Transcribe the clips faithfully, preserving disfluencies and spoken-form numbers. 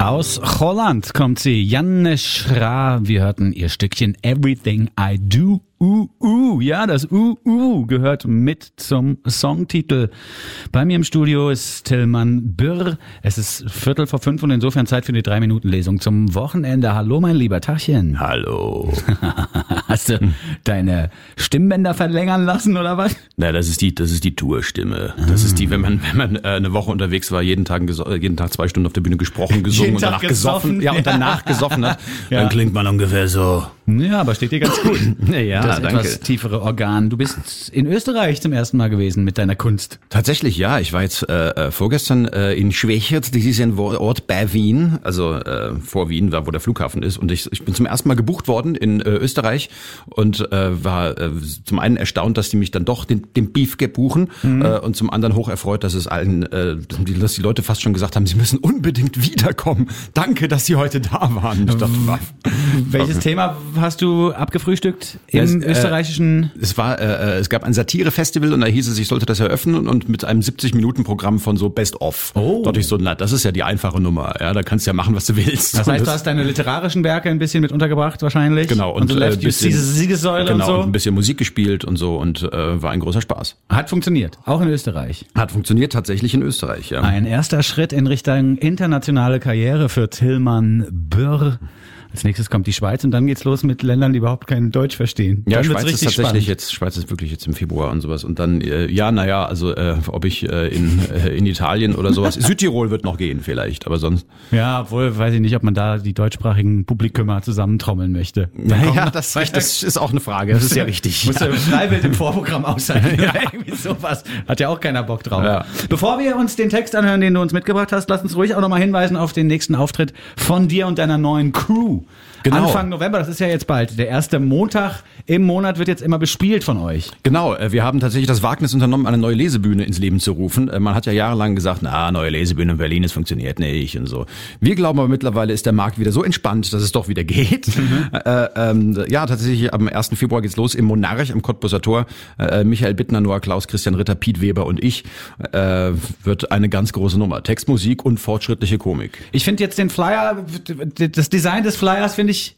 Aus Holland kommt sie, Janne Schra. Wir hörten ihr Stückchen Everything I Do. Uh, uh, ja, das Uh, uh gehört mit zum Songtitel. Bei mir im Studio ist Tillmann Bürr. Es ist Viertel vor fünf und insofern Zeit für die drei-Minuten-Lesung zum Wochenende. Hallo, mein lieber Tachchen. Hallo. Hast du deine Stimmbänder verlängern lassen oder was? Na, das ist die, das ist die Tourstimme. Das ah. ist die, wenn man, wenn man äh, eine Woche unterwegs war, jeden Tag, geso- jeden Tag zwei Stunden auf der Bühne gesprochen, gesungen und danach gesoffen, ja und danach gesoffen hat, ja. Dann klingt man ungefähr so. Ja, aber steht dir ganz gut. Ja, das danke. Etwas tiefere Organ. Du bist in Österreich zum ersten Mal gewesen mit deiner Kunst. Tatsächlich, ja. Ich war jetzt äh, vorgestern äh, in Schwechat. Das ist ein Ort bei Wien, also äh, vor Wien, da wo der Flughafen ist. Und ich, ich bin zum ersten Mal gebucht worden in äh, Österreich und äh, war äh, zum einen erstaunt, dass die mich dann doch den, den Beefke buchen mhm. äh, und zum anderen hoch erfreut, dass es allen, äh, dass die Leute fast schon gesagt haben, sie müssen unbedingt wiederkommen. Danke, dass sie heute da waren. Ich dachte, welches okay. Thema hast du abgefrühstückt im ja, es, österreichischen? Äh, es war, äh, es gab ein Satire-Festival und da hieß es, ich sollte das eröffnen und mit einem siebzig-Minuten-Programm von so Best-of. Oh. Da dachte ich so, na, das ist ja die einfache Nummer. Ja, da kannst du ja machen, was du willst. Das heißt, du hast deine literarischen Werke ein bisschen mit untergebracht wahrscheinlich? Genau. Und, und so Left äh, Siegessäule genau, und so? Und ein bisschen Musik gespielt und so und äh, war ein großer Spaß. Hat funktioniert, auch in Österreich? Hat funktioniert, tatsächlich in Österreich, ja. Ein erster Schritt in Richtung internationale Karriere für Tillmann Bürr. Als nächstes kommt die Schweiz und dann geht's los mit Ländern, die überhaupt kein Deutsch verstehen. Ja, dann Schweiz ist tatsächlich spannend. jetzt, Schweiz ist wirklich jetzt im Februar und sowas. Und dann, äh, ja, naja, also äh, ob ich äh, in, äh, in Italien oder sowas, Südtirol wird noch gehen vielleicht, aber sonst. Ja, obwohl, weiß ich nicht, ob man da die deutschsprachigen Publikümer zusammentrommeln möchte. Naja, das, das ist auch eine Frage, das ist ja richtig. Muss ja ja Freiwild im Vorprogramm aushalten. Ja. Irgendwie sowas. Hat ja auch keiner Bock drauf. Ja. Bevor wir uns den Text anhören, den du uns mitgebracht hast, lass uns ruhig auch nochmal hinweisen auf den nächsten Auftritt von dir und deiner neuen Crew. Genau. Anfang November, das ist ja jetzt bald. Der erste Montag im Monat wird jetzt immer bespielt von euch. Genau, wir haben tatsächlich das Wagnis unternommen, eine neue Lesebühne ins Leben zu rufen. Man hat ja jahrelang gesagt, na, neue Lesebühne in Berlin, das funktioniert nicht und so. Wir glauben aber mittlerweile ist der Markt wieder so entspannt, dass es doch wieder geht. Mhm. Äh, ähm, ja, tatsächlich am ersten Februar geht's los im Monarch am Cottbuser Tor. Äh, Michael Bittner, Noah Klaus, Christian Ritter, Piet Weber und ich. Äh, wird eine ganz große Nummer. Text, Musik und fortschrittliche Komik. Ich finde jetzt den Flyer, das Design des Flyers finde ich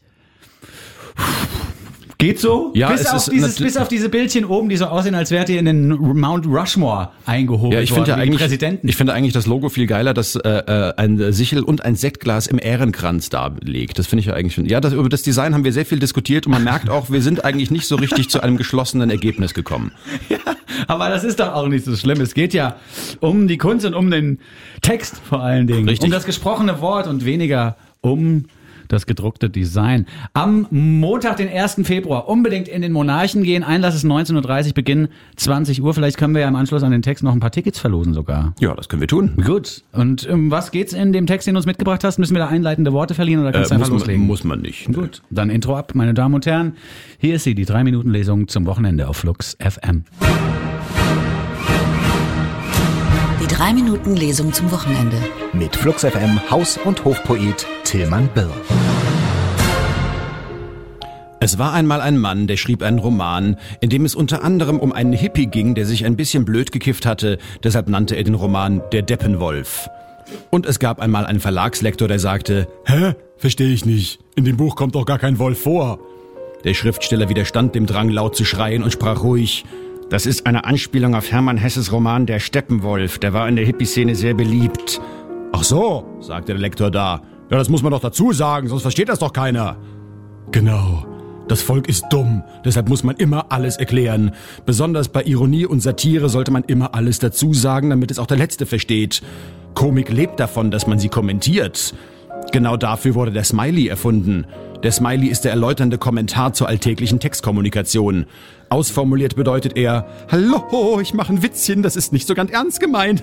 geht so? Ja, bis, es auf ist dieses, bis auf diese Bildchen oben, die so aussehen, als wärt ihr in den Mount Rushmore eingehoben. Ja, ich finde ja eigentlich, Präsidenten. ich finde eigentlich das Logo viel geiler, dass äh, ein Sichel und ein Sektglas im Ehrenkranz da liegt. Das finde ich ja eigentlich schon. Ja, das, über das Design haben wir sehr viel diskutiert und man merkt auch, wir sind eigentlich nicht so richtig zu einem geschlossenen Ergebnis gekommen. Ja, aber das ist doch auch nicht so schlimm. Es geht ja um die Kunst und um den Text vor allen Dingen. Richtig. Um das gesprochene Wort und weniger um das gedruckte Design. Am Montag, den ersten Februar, unbedingt in den Monarchen gehen. Einlass ist neunzehn Uhr dreißig, Beginn zwanzig Uhr. Vielleicht können wir ja im Anschluss an den Text noch ein paar Tickets verlosen sogar. Ja, das können wir tun. Gut. Und um was geht's in dem Text, den du uns mitgebracht hast? Müssen wir da einleitende Worte verlieren oder kannst äh, du einfach muss loslegen? Man, muss man nicht. Gut. Dann Intro ab, meine Damen und Herren. Hier ist sie, die drei Minuten Lesung zum Wochenende auf Flux F M. Die drei Minuten Lesung zum Wochenende. Mit Flux F M Haus- und Hofpoet Tillmann Bürr. Es war einmal ein Mann, der schrieb einen Roman, in dem es unter anderem um einen Hippie ging, der sich ein bisschen blöd gekifft hatte, deshalb nannte er den Roman Der Deppenwolf. Und es gab einmal einen Verlagslektor, der sagte, Hä? Verstehe ich nicht. In dem Buch kommt doch gar kein Wolf vor. Der Schriftsteller widerstand dem Drang, laut zu schreien und sprach ruhig, das ist eine Anspielung auf Hermann Hesses Roman Der Steppenwolf, der war in der Hippie-Szene sehr beliebt. Ach so, sagte der Lektor da. Ja, das muss man doch dazu sagen, sonst versteht das doch keiner. Genau. Das Volk ist dumm, deshalb muss man immer alles erklären. Besonders bei Ironie und Satire sollte man immer alles dazu sagen, damit es auch der Letzte versteht. Komik lebt davon, dass man sie kommentiert. Genau dafür wurde der Smiley erfunden. Der Smiley ist der erläuternde Kommentar zur alltäglichen Textkommunikation. Ausformuliert bedeutet er, hallo, ich mache ein Witzchen, das ist nicht so ganz ernst gemeint.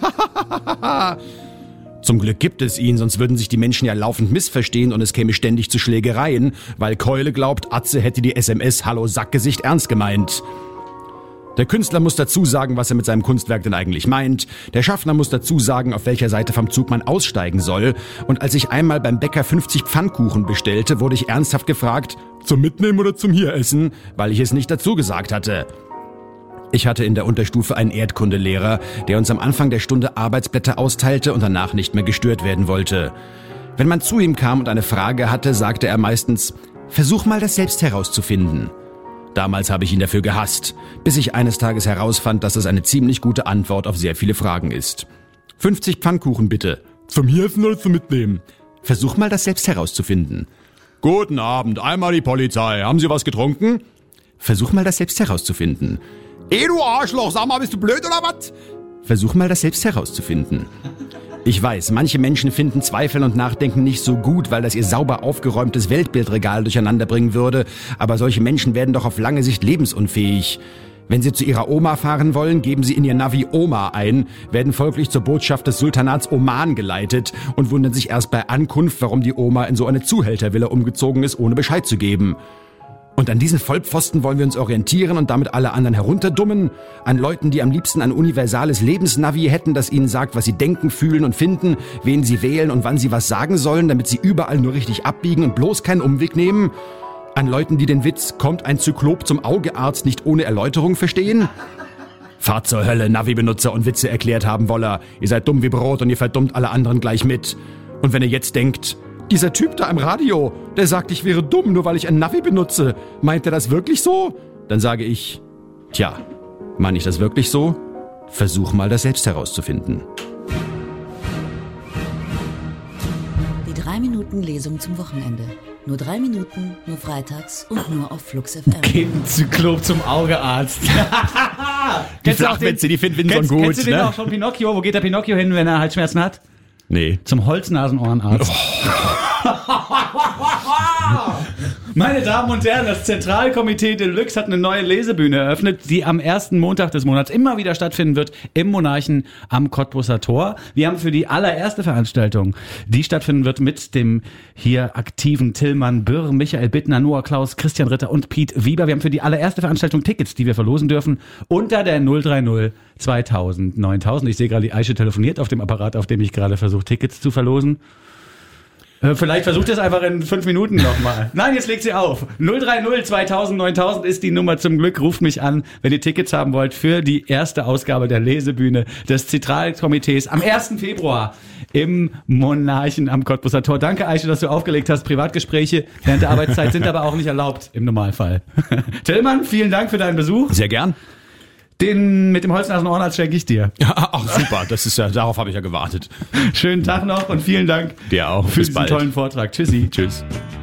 Zum Glück gibt es ihn, sonst würden sich die Menschen ja laufend missverstehen und es käme ständig zu Schlägereien, weil Keule glaubt, Atze hätte die S M S Hallo Sackgesicht ernst gemeint. Der Künstler muss dazu sagen, was er mit seinem Kunstwerk denn eigentlich meint. Der Schaffner muss dazu sagen, auf welcher Seite vom Zug man aussteigen soll. Und als ich einmal beim Bäcker fünfzig Pfannkuchen bestellte, wurde ich ernsthaft gefragt, zum Mitnehmen oder zum Hieressen, weil ich es nicht dazu gesagt hatte. Ich hatte in der Unterstufe einen Erdkundelehrer, der uns am Anfang der Stunde Arbeitsblätter austeilte und danach nicht mehr gestört werden wollte. Wenn man zu ihm kam und eine Frage hatte, sagte er meistens, versuch mal das selbst herauszufinden. Damals habe ich ihn dafür gehasst, bis ich eines Tages herausfand, dass es eine ziemlich gute Antwort auf sehr viele Fragen ist. fünfzig Pfannkuchen bitte. Zum hier essen oder zum Mitnehmen? Versuch mal das selbst herauszufinden. Guten Abend, einmal die Polizei. Haben Sie was getrunken? Versuch mal das selbst herauszufinden. Eh, du Arschloch, sag mal, bist du blöd oder was? Versuch mal das selbst herauszufinden. Ich weiß, manche Menschen finden Zweifeln und Nachdenken nicht so gut, weil das ihr sauber aufgeräumtes Weltbildregal durcheinander bringen würde. Aber solche Menschen werden doch auf lange Sicht lebensunfähig. Wenn sie zu ihrer Oma fahren wollen, geben sie in ihr Navi Oma ein, werden folglich zur Botschaft des Sultanats Oman geleitet und wundern sich erst bei Ankunft, warum die Oma in so eine Zuhältervilla umgezogen ist, ohne Bescheid zu geben. Und an diesen Vollpfosten wollen wir uns orientieren und damit alle anderen herunterdummen? An Leuten, die am liebsten ein universales Lebensnavi hätten, das ihnen sagt, was sie denken, fühlen und finden, wen sie wählen und wann sie was sagen sollen, damit sie überall nur richtig abbiegen und bloß keinen Umweg nehmen? An Leuten, die den Witz, kommt ein Zyklop zum Augearzt, nicht ohne Erläuterung verstehen? Fahrt zur Hölle, Navi-Benutzer und Witze erklärt haben Woller. Ihr seid dumm wie Brot und ihr verdummt alle anderen gleich mit. Und wenn ihr jetzt denkt, dieser Typ da im Radio, der sagt, ich wäre dumm, nur weil ich ein Navi benutze. Meint er das wirklich so? Dann sage ich, tja, meine ich das wirklich so? Versuch mal, das selbst herauszufinden. Die drei Minuten Lesung zum Wochenende. Nur drei Minuten, nur freitags und nur auf Flux F M. Geht ein Zyklop zum Augearzt. Die Flachwitze, die finden wir schon gut. Kennst du den ne? auch schon, Pinocchio? Wo geht der Pinocchio hin, wenn er Halsschmerzen hat? Nee. Zum Holznasenohrenarzt. Oh. Meine Damen und Herren, das Zentralkomitee Deluxe hat eine neue Lesebühne eröffnet, die am ersten Montag des Monats immer wieder stattfinden wird im Monarchen am Cottbuser Tor. Wir haben für die allererste Veranstaltung, die stattfinden wird mit dem hier aktiven Tillmann Bürr, Michael Bittner, Noah Klaus, Christian Ritter und Piet Wieber. Wir haben für die allererste Veranstaltung Tickets, die wir verlosen dürfen, unter der null drei null zweitausend neuntausend. Ich sehe gerade, die Eiche telefoniert auf dem Apparat, auf dem ich gerade versuche, Tickets zu verlosen. Vielleicht versucht es einfach in fünf Minuten nochmal. Nein, jetzt legt sie auf. null drei null zweitausend neuntausend ist die Nummer zum Glück. Ruft mich an, wenn ihr Tickets haben wollt für die erste Ausgabe der Lesebühne des Zentralkomitees am ersten Februar im Monarchen am Cottbuser Tor. Danke, Eiche, dass du aufgelegt hast. Privatgespräche während der Arbeitszeit sind aber auch nicht erlaubt im Normalfall. Tillmann, vielen Dank für deinen Besuch. Sehr gern. Den mit dem Holznasenohrenarzt schenke ich dir. Ja, ach super, das ist ja, darauf habe ich ja gewartet. Schönen Tag noch und vielen Dank dir auch. für Bis diesen bald. tollen Vortrag. Tschüssi. Tschüss.